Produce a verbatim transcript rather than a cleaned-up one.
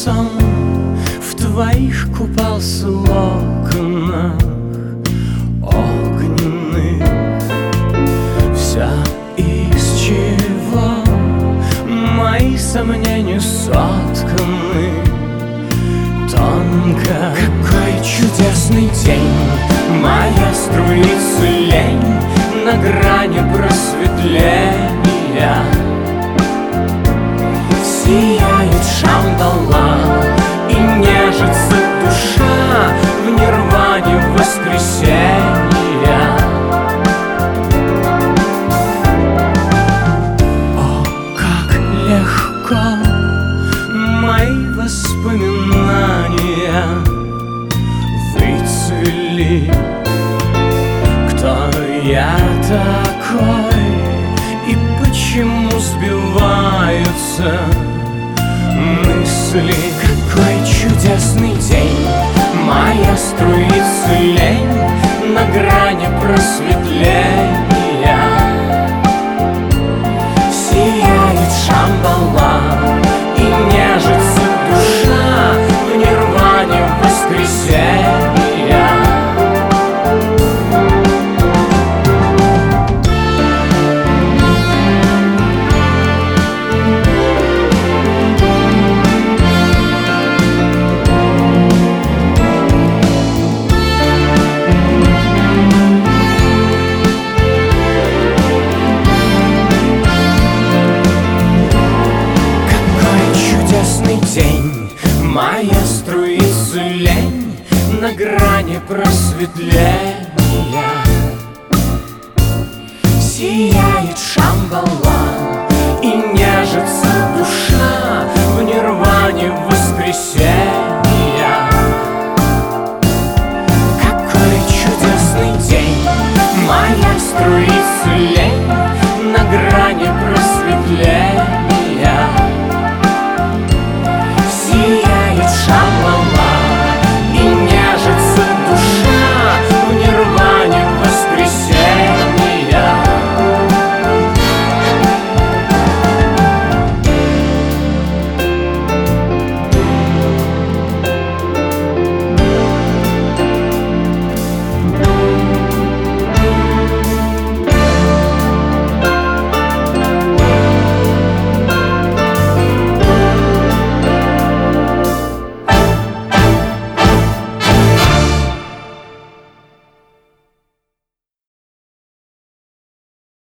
сон в твоих купался локонах огненных. Вся из чего мои сомнения сотканы тонко. Какой чудесный день, моя струится лень на грани просветления. Сияет шандала и нежится душа в нирване воскресенья. О, как легко мои воспоминания выцвели. Кто я такой и почему сбиваются мысли? Какой чудесный день, моя струится лень на грани просветления. Сияет шамбала и нежится душа в нирване воскресенья. День, моя струится лень на грани просветления.